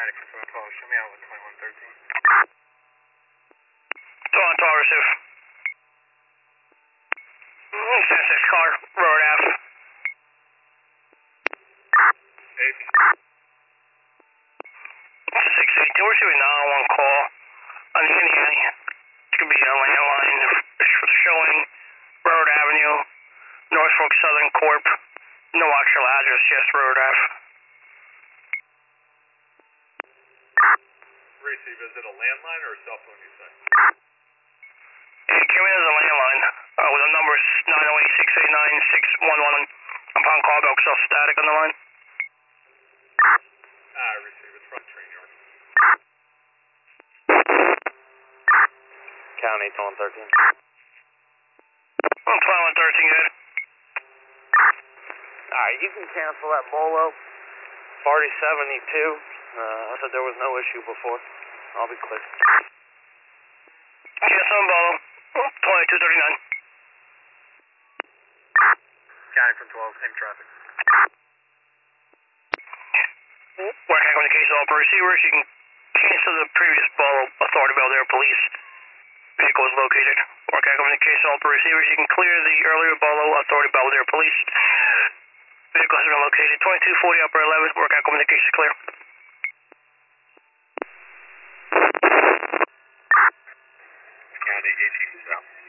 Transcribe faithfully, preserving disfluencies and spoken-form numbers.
County for seven twelve, show me out with twenty-one thirteen. twenty-one twelve, receive. ten six car, Road Ave. eight. six eight two, we're receiving nine one one call on the Indiana. It could be a landline showing Road Avenue, Norfolk Southern Corp. No actual address, just Road Ave. Receive, is it a landline or a cell phone you say? It came in as a landline uh, with the numbers nine oh eight, six eight nine, six one one. Upon callback, so static on the line. Ah, receive, it's from train yard. County twenty-one thirteen. twenty-one thirteen, good. Alright, you can cancel that Bolo. Party seventy-two. Uh, I said there was no issue before. I'll be clear. Cancel on Bolo. twenty-two thirty-nine. County from twelve, same traffic. Working on the case all per receivers, you can cancel the previous Bolo Authority Belvedere Police vehicle is located. Working on the case all per receivers, you can clear the earlier Bolo Authority Belvedere Police vehicle has been located. twenty-two forty upper eleven, workout communication clear. County eighteen south.